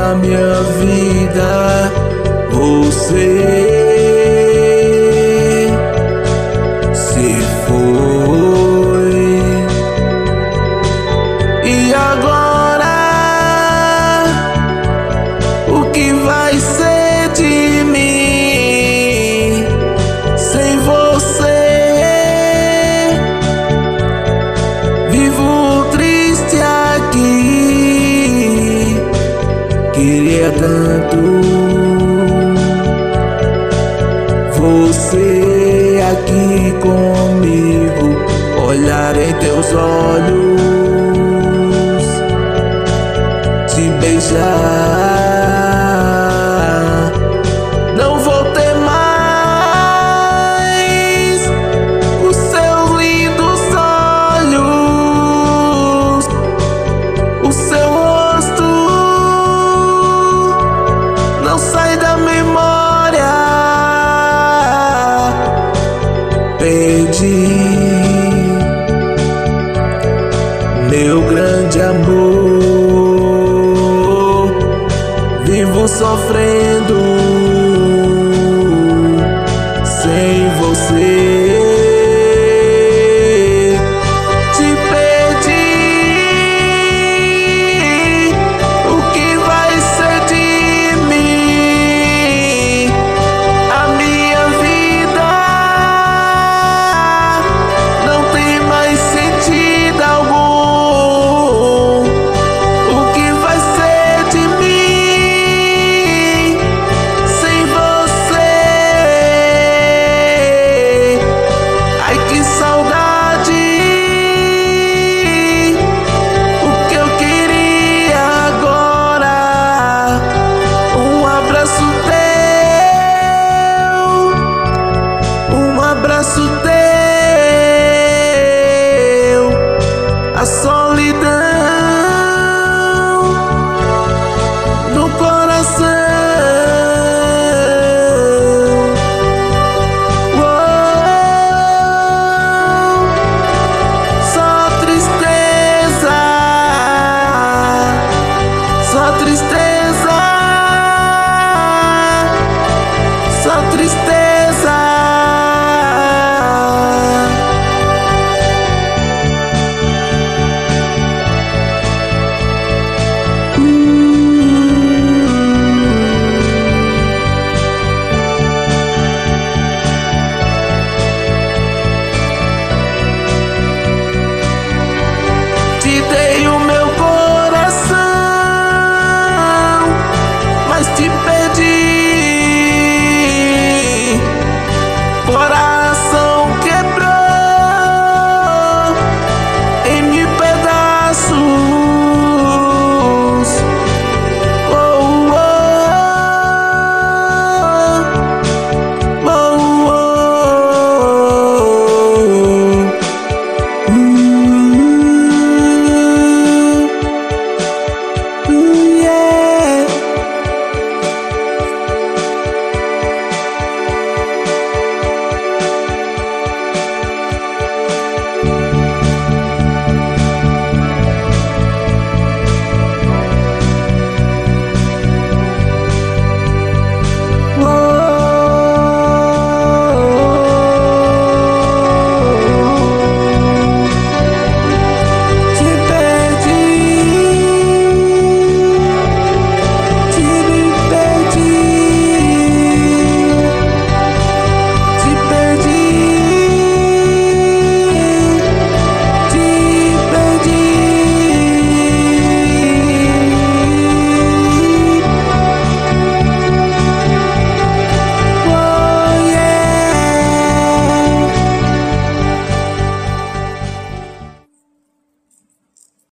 da minha vida, você se foi. E agora, o que vai ser de mim sem você? Vivo triste aqui, queria tanto você aqui comigo, olhar em teus olhos, te beijar. Não vou ter mais os seus lindos olhos, o seu rosto não sai da memória. Perdi meu grande amor, vivo sofrendo